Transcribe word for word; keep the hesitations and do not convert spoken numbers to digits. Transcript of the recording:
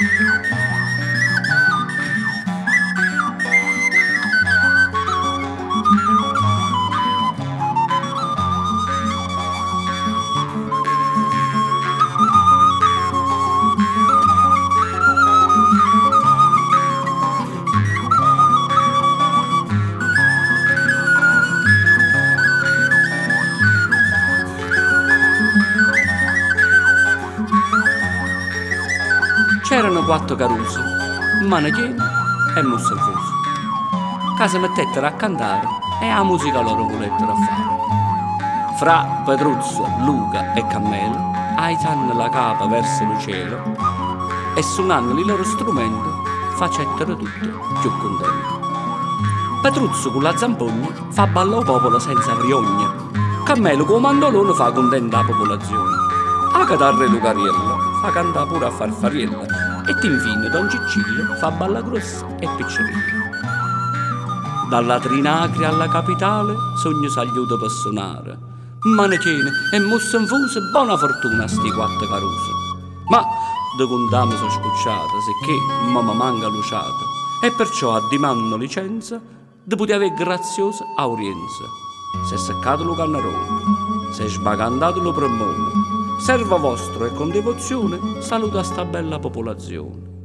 C'erano quattro carusi, Manichini e Mussafuso, che si mettettero a cantare e la musica loro volettero fare. Fra Petruzzo, Luca e Cammelo aizzano la capa verso il cielo e suonando i loro strumenti facettero tutti più contenti. Petruzzo con la zampogna fa ballare il popolo senza vriogna, Cammelo con il mandolone fa contenta la popolazione, a chitarra e Lucariello fa cantare pure a Farfariella e infine Don Cicillo fa balla grossa e piccerilla. Dalla Trinacria alla capitale sogno s'aiuto per suonare, Manichini e Mussafuso buona fortuna a sti quattro carusi. Ma de contame sono scucciata sicché mamma manca luciata e perciò addimando licenza de poter avere graziosa aurienza. Se è seccato lo cannarone, se è sbagandato lo premone, servo vostro e con devozione saluta sta bella popolazione.